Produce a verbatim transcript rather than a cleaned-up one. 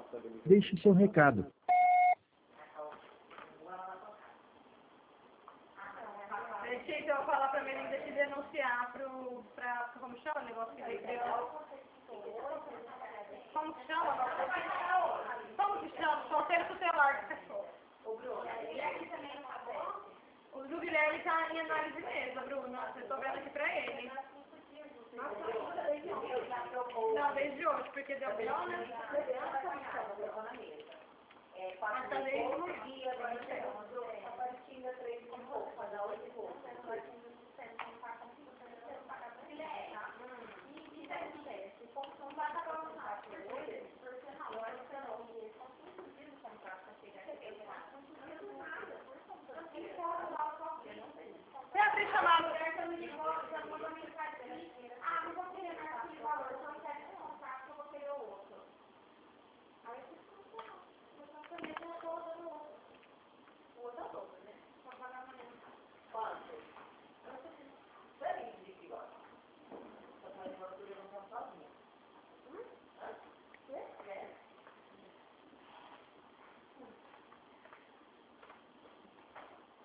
Deixe seu recado. Deixa então eu falar pra Melinda te denunciar pro, pra, como chama o negócio que ele criou? Como que chama? Como que chama? Conselho tutelar do cachorro. O Bruno. O do Guilherme tá em análise mesmo, Bruno. Eu tô vendo aqui pra ele. Não, desde hoje, porque deu pior, né?